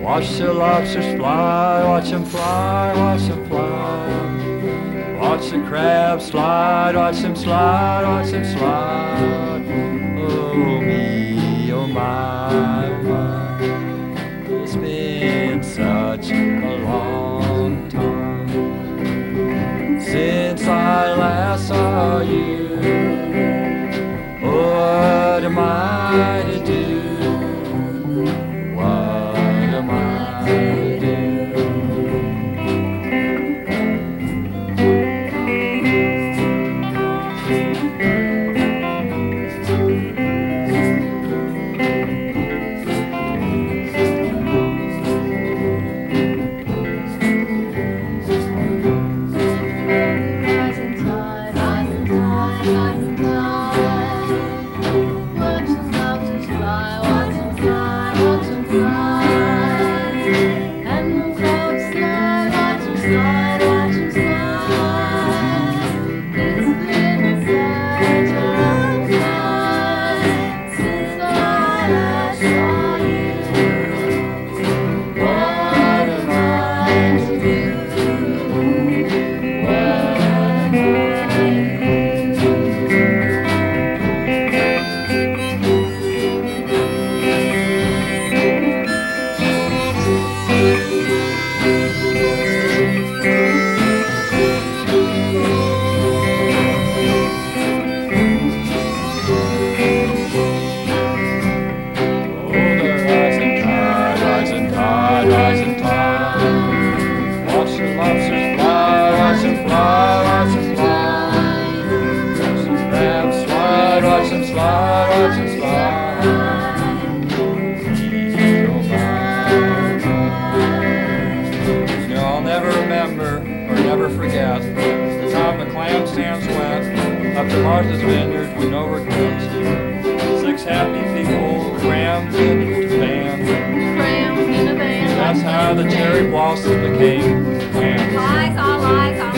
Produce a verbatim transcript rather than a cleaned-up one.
Watch the lobsters fly, watch them fly, watch them fly. Watch the crabs slide, watch them slide, watch them slide. Oh me, oh my, oh my. It's been such a long time since I last saw you. What am I to do? What am I to do? Forget the time the clam stands went up to Martha's Vineyard with no regrets. Six happy people crammed into a van. Crammed in a van. That's how the cherry blossoms became clams. Lies, all lies, all